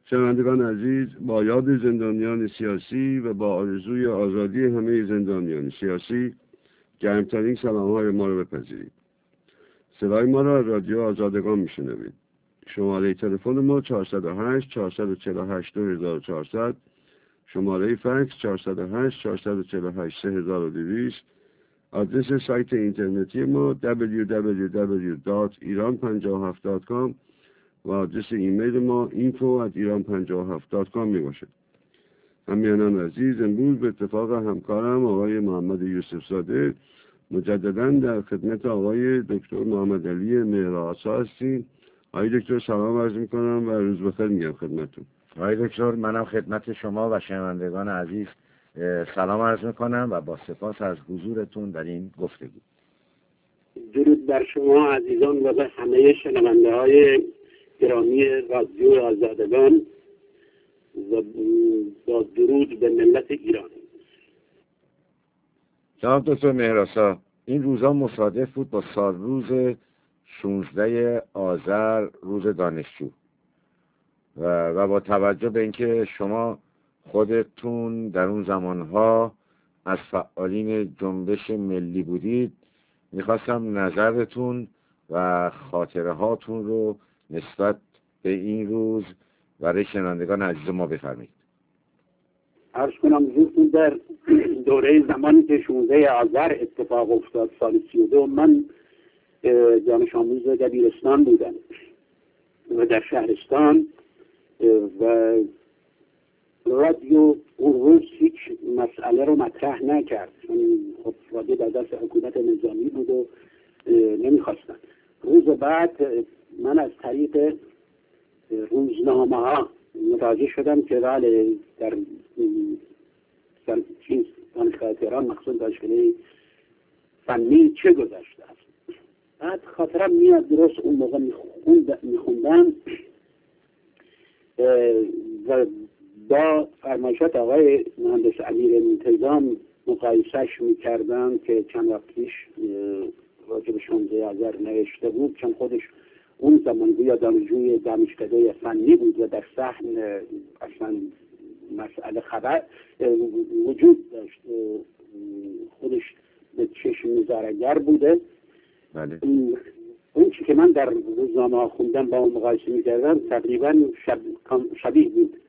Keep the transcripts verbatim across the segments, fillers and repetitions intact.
شنوندگان عزیز، با یاد زندانیان سیاسی و با آرزوی آزادی همه زندانیان سیاسی گرمترین سلام‌های ما را بپذیرید. صدای ما را رادیو آزادگان میشنوید. شماره تلفن ما چهارصد و هشت چهارصد و چهل و هشت دو هزار و چهارصد، شماره فکس چهارصد و هشت چهارصد و چهل و هشت سه هزار و دویست، آدرس سایت اینترنتی ما دبلیو دبلیو دبلیو دات ایران پنجاه و هفت دات کام و آدرس ایمیل ما اینفو ات ایران پنجاه و هفت دات کام می باشد. همیهنان عزیز، امروز به اتفاق همکارم آقای محمد یوسف زاده مجددا در خدمت آقای دکتر محمد علی مهرآسا هستیم. آقای دکتر سلام عرض می کنم و روز بخیر میگم خدمتتون. آقای دکتر، منم خدمت شما و شنوندگان عزیز سلام عرض می کنم و با سپاس از حضورتون در این گفتگو. درود بر شما عزیزان و به همه شنونده های گرامی رادیو آزادگان و با درود به ملت ایران. جناب دکتر مهرآسا، این روزا مصادف بود با سال روز شانزده آذر، روز دانشجو، و, و با توجه به اینکه شما خودتون در اون زمانها از فعالین جنبش ملی بودید، میخواستم نظرتون و خاطره هاتون رو نسبت به این روز برای شنوندگان عزیز ما بفرمایید. عرض کنم حضورتون در دوره زمانی که شانزده آذر اتفاق افتاد سال سی و دو، من دانش آموز دبیرستان بودم و در شهرستان و رادیو اون روز هیچ مسئله رو مطرح نکرد، چون خب رادیو در دست حکومت نظامی بود و نمیخواستن. روز بعد من از طریق روزنامه ها متوجه شدم که بله در در چیز دانشگاه تهران مخصوص دانشکده فنی چه گذشته است. بعد خاطرم میاد درست اون موقع میخوندم و با فرمایشات آقای مهندس امیر انتظام مقایسهش میکردم که چند وقت پیش راجع به شانزده آذر نوشته بود، چون خودش اون زمان گویا دانشجوی دانشکده فنی بود و در صحن اصلا مسئله خبر وجود داشت، خودش به چشم نظاره‌گر بوده. بله. اون چی که من در روزنامه خوندم با اون مقایسه میکردم تقریبا شب... شبیه بود.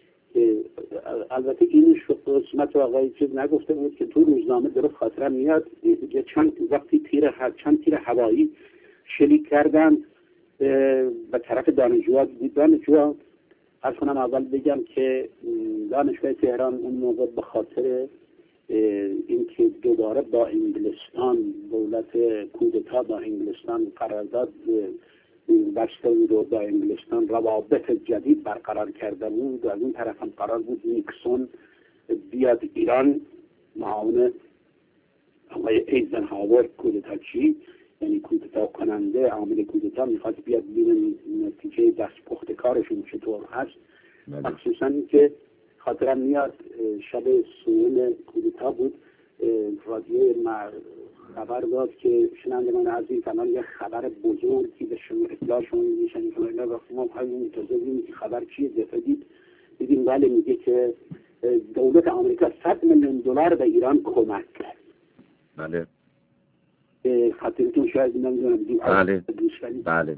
البته این قسمت آقای چیز نگفته بود که تو روزنامه درست خاطرم میاد چند وقتی تیر چند تیر هوایی شلیک کردن به طرف دانشجوها بود. دانشجوها از کنم اول بگم که دانشگاه تهران اون موقع به خاطر اینکه دوباره با انگلستان دولت کودتا با انگلستان قرارداد بسته بود و با انگلستان روابط جدید برقرار کرده بود و از اون طرف هم قرار بود نیکسون بیاد ایران، معاون آقای ایزنهاور کودتاچی، یعنی کودتا کننده عامل کودتا، میخواد بیاد ببینه نتیجه دست پخت کارشون چطور هست. مخصوصا که خاطرم میاد شب سوم کودتا بود، رادیو خبر داد که شنوندگان عزیز فلان یه خبر بزرگی به شما اطلاع شما میشن که اینا وقتی ما خیلی منتظریم که خبر چیه دفعید دیدیم بله میگه که دولت آمریکا صد میلیون دلار به ایران کمک کرد. بله. خاطرتون شاید نمیدونم دیگه. بله. بله.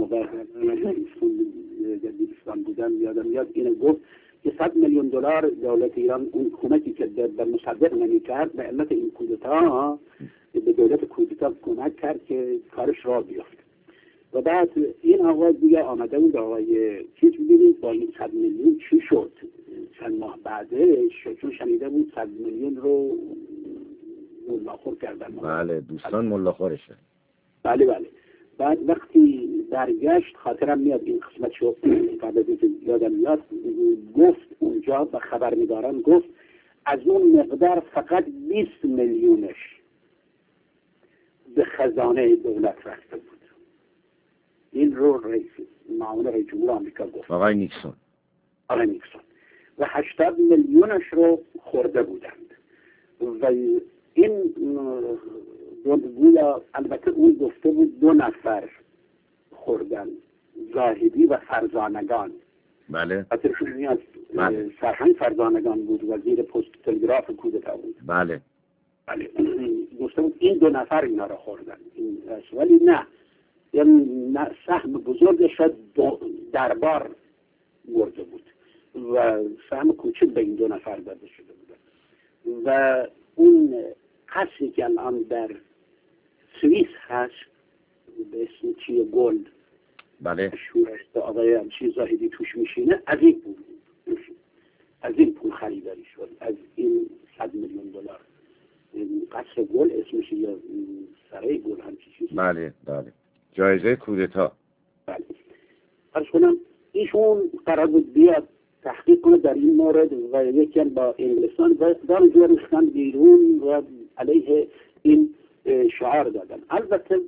دبیرستان بودن یادم میاد اینو گفت که صد میلیون دلار دولت ایران اون کمکی که به مصدق نمی‌کرد به علت این کودتا به دولت کودتا کمک کرد که کارش را بیفته. و بعد این آقا دیگه آمده بود آقای چیز ببینید با این صد میلیون چی شد چند ماه بعدش، چون شنیده بود صد میلیون رو ملاخور کردن. بله دوستان ملاخورشه. بله بله. بعد وقتی برگشت خاطرم میاد این قسمت شد قبل از اینکه یادم میاد گفت اونجا به خبرنگاران گفت از اون مقدار فقط بیست میلیونش به خزانه دولت رفته بود. این رو رئیس معاون رئیس جمهور آمریکا گفت، آقای نیکسون. آقای نیکسون و هشتاد میلیونش رو خورده بودند و این گویا البته اون گفته بود دو نفر خوردن، زاهدی و فرزانگان. بله. خاطرشون میاد بله. سرهنگ فرزانگان بود، وزیر پست تلگراف کودتا بود. بله. بله. گفته بود این دو نفر اینا رو خوردن، این ولی نه، یعنی سهم بزرگش شد دربار برده بود و سهم کوچک به این دو نفر داده شده بود. و اون قصری که الان در سوئیس هست به اسم چیه گلد، بله، مشهور است، آقای همچی زاهدی توش میشینه، از این پول از این پول خریداری شد، از این صد میلیون دلار. قصر گل اسمش یا سرای گل همچی چیزی. بله بله، جایزه کودتا. بله. عرض کنم ایشون قرار بود بیاد تحقیق کنه در این مورد و یکی با انگلستان و دانشجوها ریختن بیرون و علیه این شعار دادن. البته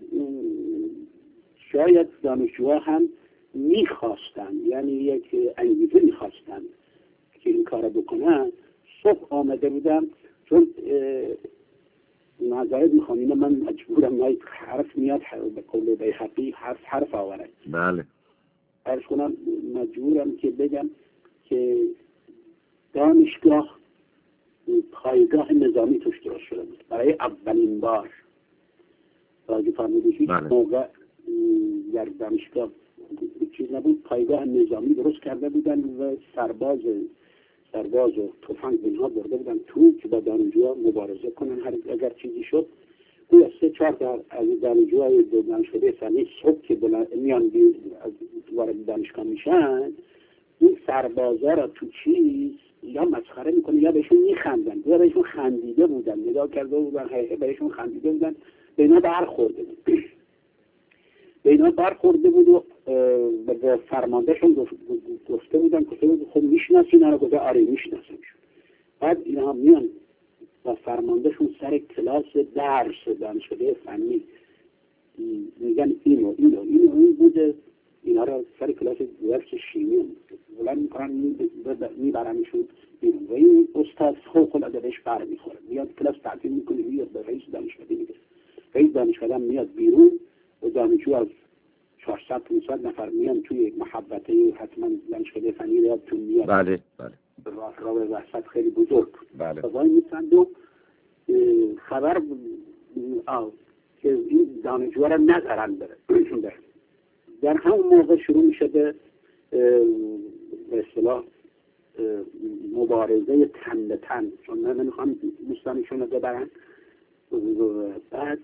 شاید دانشجوها هم میخواستن، یعنی یک انگیزه میخواستن که این کار بکنن. صبح آمده بودم، چون معذرت میخوام اینو من مجبورم، ما حرف میاد به قول بیهقی حرف حرف آورد. بله. عرض کنم مجبورم که بگم که دانشگاه پایگاه نظامی توش درست شده بود برای اولین بار. راجع فرمودید هیچ موقع در دانشگاه چیز نبود، پایگاه نظامی درست کرده بودن و سرباز سرباز و تفنگ اینها برده بودن تو که با دانشجوها مبارزه کنن هر اگر چیزی شد. او سه چهار تا از دانشجوهای دانشکده فنی صبح که میان از وارد دانشگاه میشن، این سربازا را تو چیز یا مسخره میکنه یا بهشون میخندن، یا بهشون خندیده بودن، نگاه کرده بودن، هی بهشون خندیده بودن، به اینا برخورده بود به اینا برخورده بود و به فرماندهشون گفته بودن که خب میشناسی اینا رو؟ گفته آره میشناسمشون. بعد اینا میان و فرماندهشون سر کلاس درس دانشکده فنی میگن اینو اینو اینو این بوده، اینا رو سر کلاس درس شیمی بلند میکنن میبرنشون بیرون و این استاد خوب خلاده بهش بر میخوره، میاد کلاس تعطیل میکنه، میاد به رئیس دانشکده میگه، رئیس دانشکده میاد بیرون و دانشجو از چهارصد پانصد نفر میان توی محبته حتما دانشکده فنی رو تو میاد. بله بله. راه را به وسط خیلی بزرگ. بله. وای میسند و خبر آو که این دانشجوها را نذارن بره. در همون موقع شروع میشه به به اصطلاح مبارزه تن به تن، چون من نمیخوام دوستانشون رو ببرن. بعد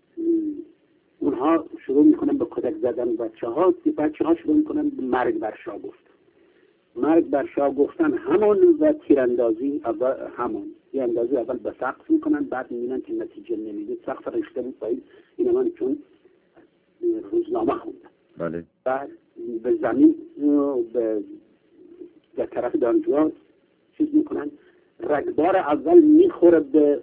اونها شروع میکنن به کتک زدن بچه ها، بچه ها شروع میکنن به مرگ بر شاه گفت مرگ بر شاه گفتن همون و تیراندازی همون تیراندازی اول به سقف میکنن، بعد میبینن که نتیجه نمیده، سقف ریخته بود پایین، این من چون روزنامه خوندن. بله. بعد به زمین به در طرف دانشجوها چیز میکنن، رگبار اول میخوره به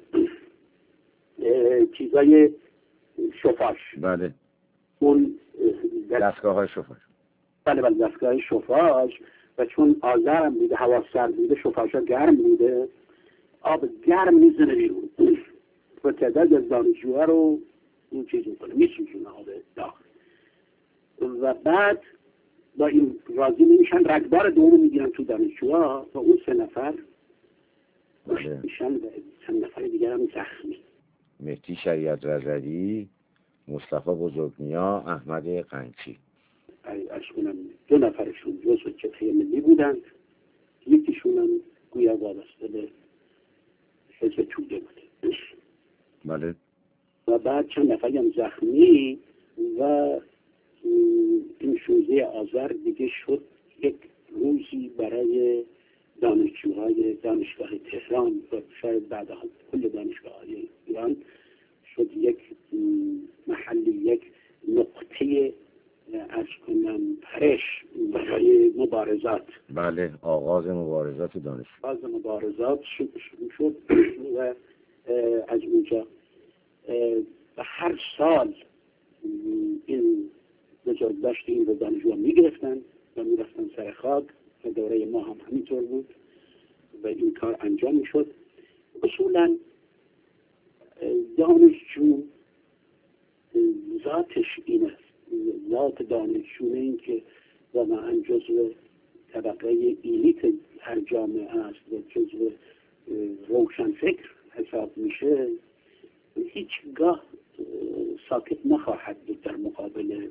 چیزای شفاش. بله. اون دستگاه های شفاش. بله بله دستگاه شفاش، و چون آذرم بوده، هوا سرد بوده، شفاشا گرم بوده، آب گرم میزنه بیرون و تعداد از دانشجوها رو این چیز میکنه، میسوزونه آب داخل. و بعد با این راضی نمیشن، رگبار دوم میگیرن تو دانشجوها و اون سه نفر بله. میشن و چند نفر دیگر هم زخمی. مهدی شریعت رضوی، مصطفی بزرگنیا، احمد قنچی. اشکنم دو نفرشون جزو جبهه ملی بودند، یکیشون هم گویا وابسته به حزب توده بود. بله. و بعد چند نفری هم زخمی و این شوزه آذر دیگه شد یک روزی برای دانشجوهای دانشگاه تهران و شاید بعدها کل دانشگاه‌های ایران شد یک محلی، یک نقطه از کنم پرش برای مبارزات. بله، آغاز مبارزات دانشجو. آغاز مبارزات شروع شد و از اونجا و هر سال این بزرگداشت این رو دانشجوها میگرفتن و میرفتن سر خاک و دوره ما هم همینطور بود و این کار انجام میشد. اصولا دانشجو ذاتش این است، ذات دانشجو این که واقعا جزو طبقه ایلیت هر جامعه است و جزو روشن فکر حساب میشه، هیچگاه ساکت نخواهد بود در مقابل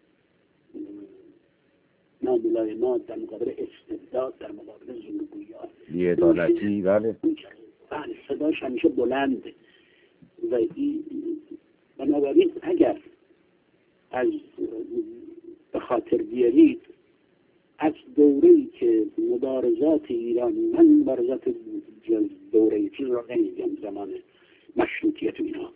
ناملایمات، در مقابل استبداد، در مقابل زورگویان، بی‌عدالتی. بله بله، صداش همیشه بلند و این بنابراین اگر از به خاطر بیارید از دوره‌ای که مبارزات ایران، من مبارزات دوره چیز رو نمیگم زمان مشروطیت و اینا،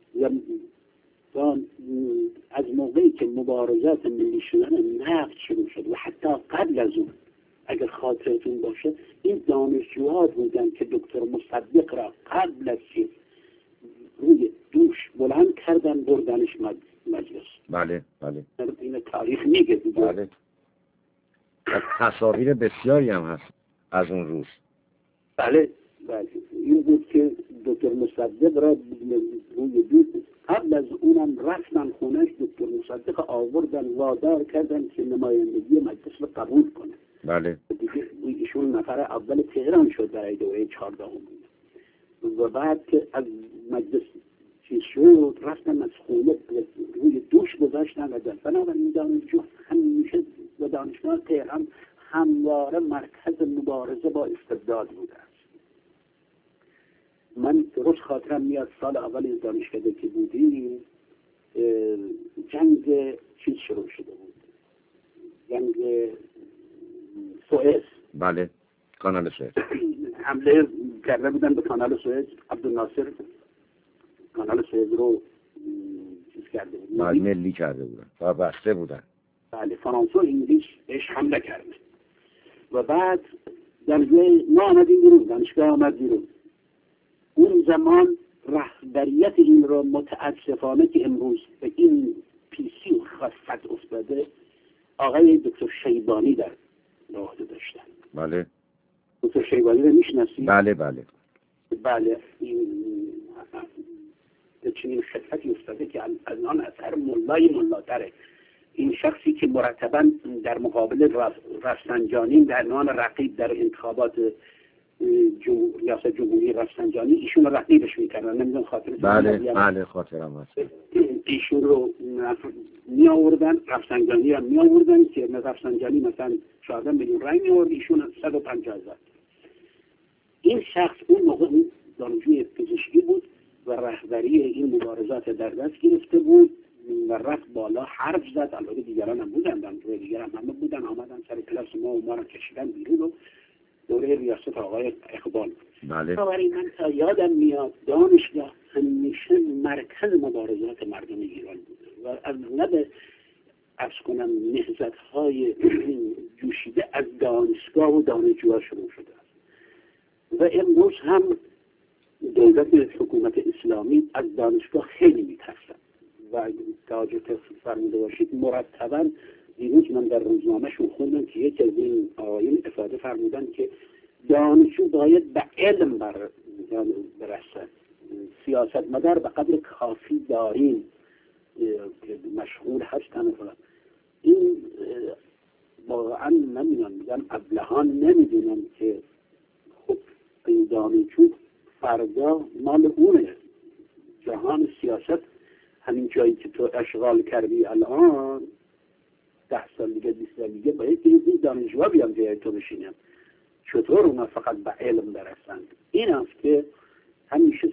و از موقعی که مبارزات ملی شدن نفت شروع شد و حتی قبل از اون اگر خاطرتون باشه این دانشجوها بودن که دکتر مصدق را قبل از چیز روی دوش بلند کردن بردنش مجلس. بله بله این تاریخ میگه دیگه. بله. تصاویر بسیاری هم هست از اون روز. بله بله این بود که دکتر مصدق را روی دوش، قبل از اونم رفتن خونش دکتر مصدق آوردن وادار کردن که نمایندگی مجلس رو قبول کنه. بله دیگه ایشون نفر اول تهران شد برای دوره چهاردهم و بعد که از مجلس چیز شد رفتن از خونه روی دوش گذاشتن و در بنابراین دانشجو همیشه و دانشگاه تهران همواره مرکز مبارزه با استبداد بوده است. من درست خاطرم میاد سال اول از دانشکده که بودیم جنگ چیز شروع شده بود، جنگ سوئز. بله کانال سوئز. حمله کرده بودن به کانال سوئز، عبدالناصر کانال سوئز رو چیز کرده بود، بله ملی کرده بودن و بسته بودن. بله فرانسه و انگلیس بهش حمله کرده و بعد دانشگاه ما آمدیم بیرون، دانشگاه آمد بیرون. اون زمان رهبریت این رو متاسفانه که امروز به این پیسی خفت افتاده آقای دکتر شیبانی در عهده داشتن. بله دکتر شیبانی رو میشناسید؟ بله بله بله این به چنین خفتی افتاده که الان از هر ملای ملاتره. این شخصی که مرتبا در مقابل رفسنجانی در عنوان رقیب در انتخابات جمهور ریاست جمهوری رفسنجانی ایشون رو رقیبش میکردن، نمیدونم خاطرتون بله بله خاطرم هست. ایشون رو می آوردن، رفسنجانی رو می آوردن که رفسنجانی مثلا چهارده میلیون رای می آورد، ایشون صد و پنجاه هزار. این شخص اون موقع دانشجوی پزشکی بود و رهبری این مبارزات در دست گرفته بود و رفت بالا حرف زد. البته دیگران هم بودن، دانشجوی دیگران هم بودن، آمدن سر کلاس ما و ما رو کشیدن بیرون و دوره ریاست آقای اقبال. بله. بنابراین من تا یادم میاد دانشگاه همیشه مرکز مبارزات مردم ایران بوده و از لب ارز کنم نهضت های جوشیده از دانشگاه و دانشجوها شروع شده است و امروز هم دولت حکومت اسلامی از دانشگاه خیلی میترسد و توجه فرموده باشید مرتبا دیروز من در روزنامه‌شون خوندم که یکی از این آقایون افاده فرمودن که دانشجو باید به علم بر برسد، سیاستمدار به قدر کافی داریم که مشغول هستن و این واقعا نمیدونم، میگم ابلهان نمیدونم که خب این دانشجو فردا مال اونه. جهان سیاست همین جایی که تو اشغال کردی الان ده سال دیگه بیست سال دیگه باید که این دانشجوها بیان جای تو بشینم. چطور اونا فقط به علم برسند؟ این است که همیشه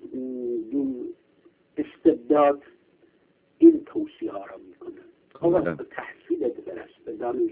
استبداد این توصیه ها را میکنه. آقا به تحصیلت برس، به دانش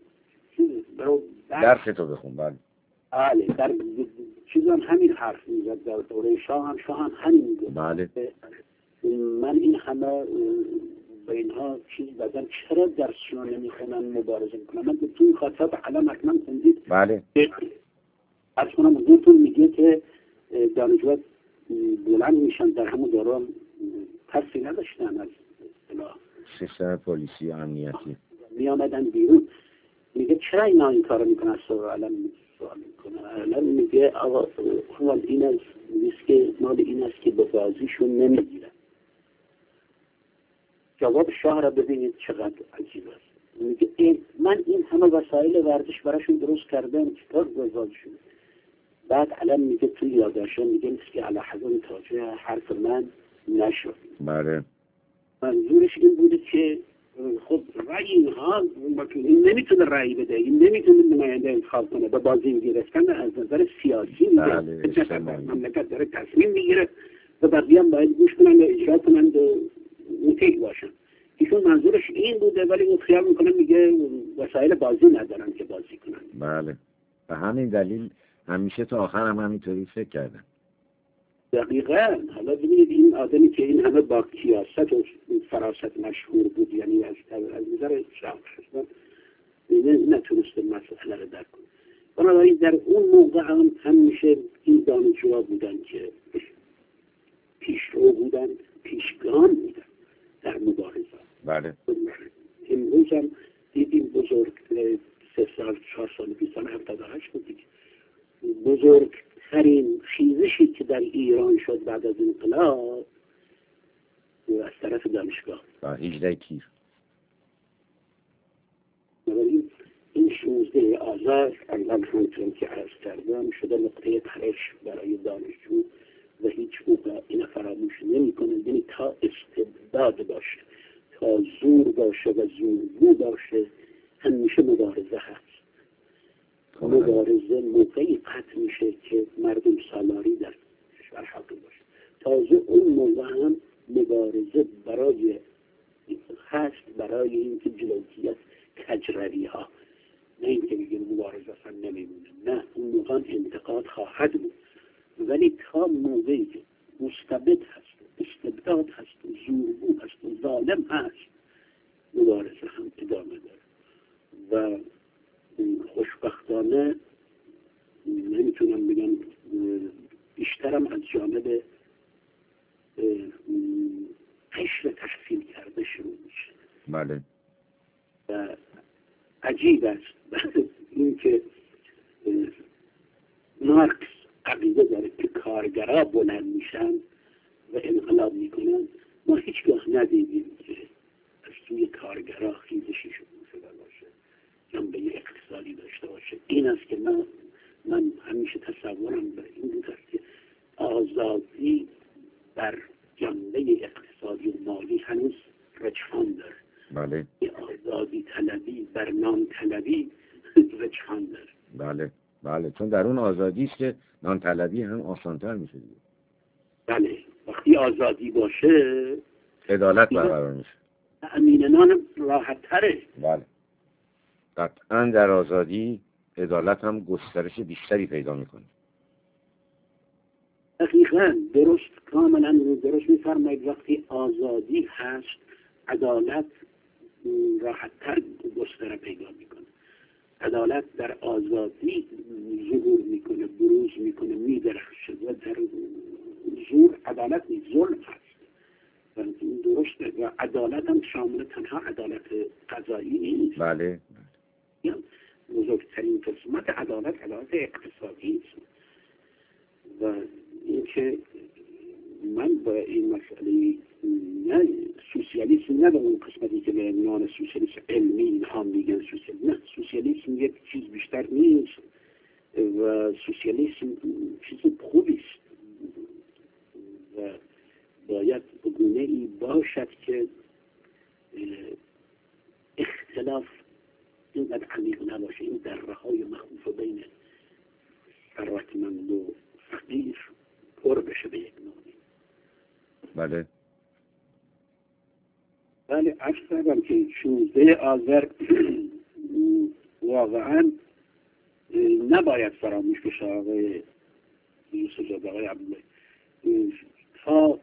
درس تو بخون. بله بله در چیزان همین حرف میزد، در دوره شاه هم شاه هم همین میگه. بله من این همه به اینها چیز بدن چرا درسشون نمیخونن مبارزه میکنن. من به توی خاطر به علم حتما خوندید. بله از کنم حضورتون میگه که دانشجوها بلند میشن در همون دوران ترسی نداشتن از اصطلاح سیستم پلیسی امنیتی می آمدن بیرون. میگه چرا اینا این کارو میکنن؟ از سوال علم سوال میکنن. علم میگه آقا حال این است که مال این است که به بازیشون نمیگیرن. جواب شاه را ببینید چقدر عجیب است. میگه من این همه وسایل ورزش براشون درست کردم چطور گذاشت شد؟ بعد الان میگه توی یادداشت میگه نیست که علی حضرت تاجه حرف من نشد. بله. منظورش این بوده که خب رأی اینها این نمیتونه رأی بده، این نمیتونه نماینده انتخاب کنه. به بازی گرفتن از نظر سیاسی میگه مملکت داره تصمیم میگیره و بقیه هم باید گوش کنن و اجرا کنن و مطیع باشن. ایشون منظورش این بوده، ولی اون خیال میکنه میگه وسایل بازی ندارن که بازی کنن. بله. به همین دلیل همیشه تا آخر هم همینطوری فکر کردم. دقیقاً. حالا ببینید این آدمی که این همه با کیاست و فراست مشهور بود، یعنی از از نظر شخص نتونسته مسئله رو درک کنه. بنابراین در اون موقع هم همیشه این دانشجوها بودن که پیشرو بودن، پیشگام بودن در مبارزه. بله. امروز هم دیدیم بزرگ سه سال چهار سال بیست سال هفتاد و هشت بود دیگه، بزرگترین خیزشی که در ایران شد بعد از انقلاب از طرف دانشگاه با هجده تیر. بنابراین این شانزده آذر اول همچون که عرض کردم شده نقطه ترش برای دانشجو و هیچ موقع این فراموش نمی کنه. یعنی تا استبداد باشه، تا زور باشه و زورگو باشه، همیشه مبارزه هست. مبارزه موقعی قطع میشه که مردم سالاری در کشور حاکم باشه. تازه اون موقع هم مبارزه برای هست برای اینکه جلوگیری از کجروی ها، نه اینکه بگیم مبارزه اصلا نمیمونه، نه اون موقع انتقاد خواهد بود، ولی تا موقعی که مستبد هست، استبداد هست، زورگو هست، ظالم هست، مبارزه هم ادامه داره. و خوشبختانه نمیتونم بگم بیشترم از جانب قشر تحصیل کرده شروع میشه. بله. و عجیب است اینکه مارکس عقیده داره که کارگرها بلند میشن و انقلاب میکنن. ما هیچگاه ندیدیم که از سوی کارگرها خیزشی شده باشه، جنبه اقتصادی داشته باشه. این است که من من همیشه تصورم به این بود است که آزادی بر جنبه اقتصادی و مالی هنوز رجحان داره. بله. آزادی طلبی بر نان طلبی رجحان داره. بله بله، چون در اون آزادی است که نان طلبی هم آسان‌تر میشه دیگه. بله، وقتی آزادی باشه عدالت برقرار میشه، امین نان راحت تره. بله قطعا در آزادی عدالت هم گسترش بیشتری پیدا میکنه. دقیقاً درست، کاملا درست میفرمایید. وقتی آزادی هست عدالت راحت تر گستره پیدا میکنه. عدالت در آزادی ظهور میکنه، بروز میکنه، میدرخشه. و در زور عدالت نیست، ظلم هست. و این درسته. و عدالت هم شامل تنها عدالت قضایی نیست. بله. بزرگترین قسمت عدالت عدالت اقتصادی است. و اینکه من با این مسئله نه سوسیالیسم، نه به اون قسمتی که به عنوان سوسیالیسم علمی اینها میگن سوسیالیسم، نه، سوسیالیسم یک چیز بیشتر نیست و سوسیالیسم چیز خوبی است و باید به گونه‌ای باشد که اختلاف اینقدر عمیق نباشه. این دره‌های مخوف بین ثروتمند و فقیر پر بشه به یک نوعی. بله. ولی عرض کردم که شانزده آذر واقعا نباید فراموش بشه. آقای یوسف زاده، آقای عبدالله، تا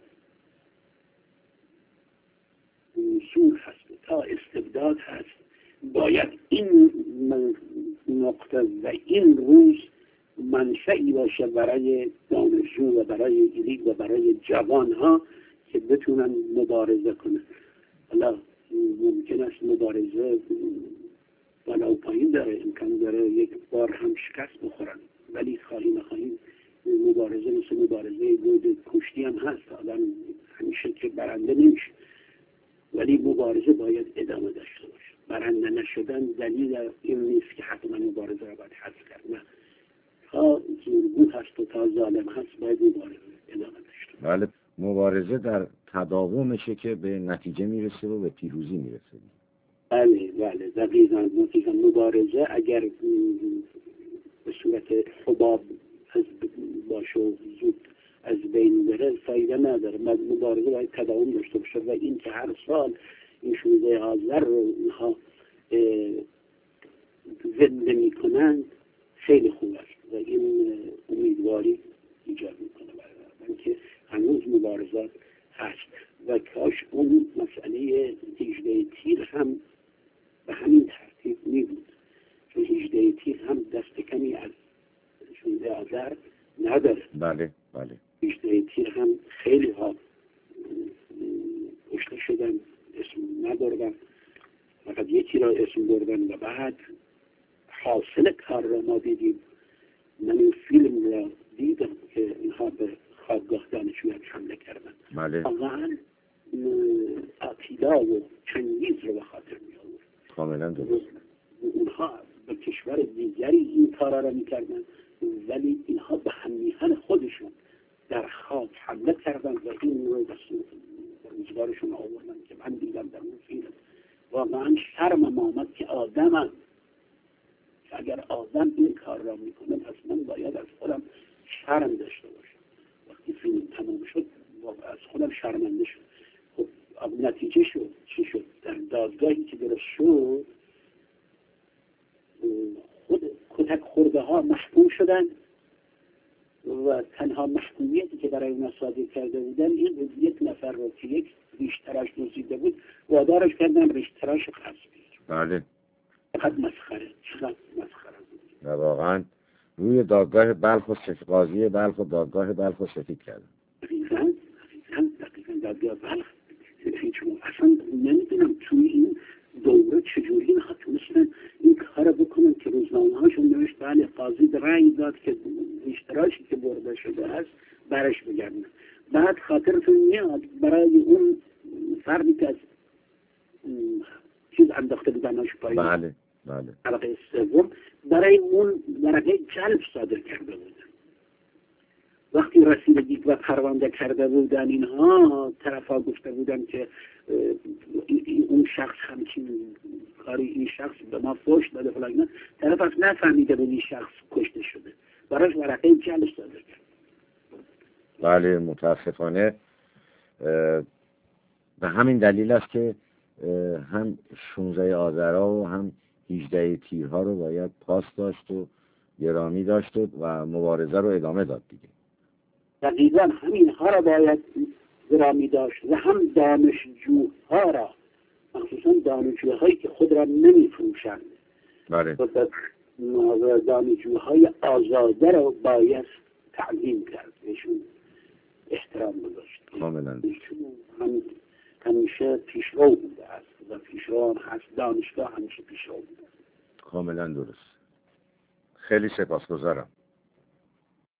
زور هست، تا استبداد هست، باید این نقطه و این روز منشأی باشه برای دانشجو و برای گریگ و برای جوان ها که بتونن مبارزه کنن. حالا ممکن است مبارزه بالا و پایین داره، امکان داره یک بار هم شکست بخورن، ولی خواهی نخواهی مبارزه مثل مبارزه بود کشتی هم هست. آدم همیشه که برنده نمیشه، ولی مبارزه باید ادامه داشته باشه. برنده نشدن دلیل این نیست که حتما مبارزه را باید حذف کرد. نه، تا زورگو هست و تا ظالم هست باید مبارزه ادامه داشت. بله، مبارزه در تداومشه که به نتیجه میرسه و به پیروزی میرسه. بله بله دقیقاً. مبارزه اگر به صورت حباب از باشه و زود از بین بره فایده نداره. مبارزه باید تداوم داشته باشه و این که هر سال این شانزده آذر رو اینها زنده میکنند خیلی خوب است و این امیدواری ایجاد میکنه برای من که هنوز مبارزات هست و کاش اون مسئله هجده تیر هم به همین ترتیب می بود، چون هجده تیر هم دست کمی از شانزده آذر نداره. بله بله. هجده تیر هم خیلی ها کشته شدن، اسم نبردن، فقط یکی را اسم بردن و بعد حاصل کار را ما دیدیم. من این فیلم را دیدم که اینها به خوابگاه دانشجویان حمله کردن. بله. واقعا آتیلا و چنگیز رو به خاطر می آورد. کاملا درست. اونها به کشور دیگری این کارا را میکردن ولی اینها به همیهن خودشون در خواب حمله کردن و این رو به روزگارشون آوردن که من دیدم در اون فیلم. واقعا شرمم آمد که آدمم، که اگر آدم این کار را میکنه پس من باید از خودم شرم داشته باشم. وقتی فیلم تمام شد واقعا از خودم شرمنده شد. خب نتیجه شد چی شد؟ در دادگاهی که درست شد خود کتک خورده ها محکوم شدن و تنها محکومیتی که برای اونا صادر کرده بودن این یک نفر رو که یک ریشتراش دزدیده بود وادارش کردن ریشتراش غصبی. بله. چقدر مسخره، چقدر مسخره بود. و واقعا روی دادگاه بلخ و سفید، قاضی بلخ و دادگاه بلخ و سفید کردن. دقیقاً دقیقاً دقیقاً دادگاه بلخ. اصلا نمیدونم توی این دوره چجوری اینها تونستن این کار بکنن که روزنامه هاشون نوشت بله قاضی رأی داد که اشتراکی که برده شده است برش بگردن. بعد خاطرتون میاد برای اون فردی که از چیز انداخته بودنش پایین، بله بله، طبقه سوم، برای اون ورقه جلب صادر کرده بودن. وقتی رسیدگی و پرونده کرده بودن اینها، طرف ها گفته بودن که اون شخص همچین کاری این شخص به ما فوش داده فلان اینا، طرف از نفهمیده بود این شخص کشته شده، براش ورقه جلب صادر کرد. بله متاسفانه به همین دلیل است که هم شانزده آذرها و هم هجده تیرها رو باید پاس داشت و گرامی داشت و مبارزه رو ادامه داد دیگه. دقیقا همینها را باید گرامی داشت و هم دانشجوها را، مخصوصا دانشجوهایی که خود را نمی فروشند. بله. و دانشجوهای آزاده را باید تعظیم کرد، بهشون احترام گذاشت. کاملا. هم همیشه پیشرو بوده است و پیشرو هم هست، دانشگاه همیشه پیشرو بوده. کاملا درست. خیلی سپاسگزارم.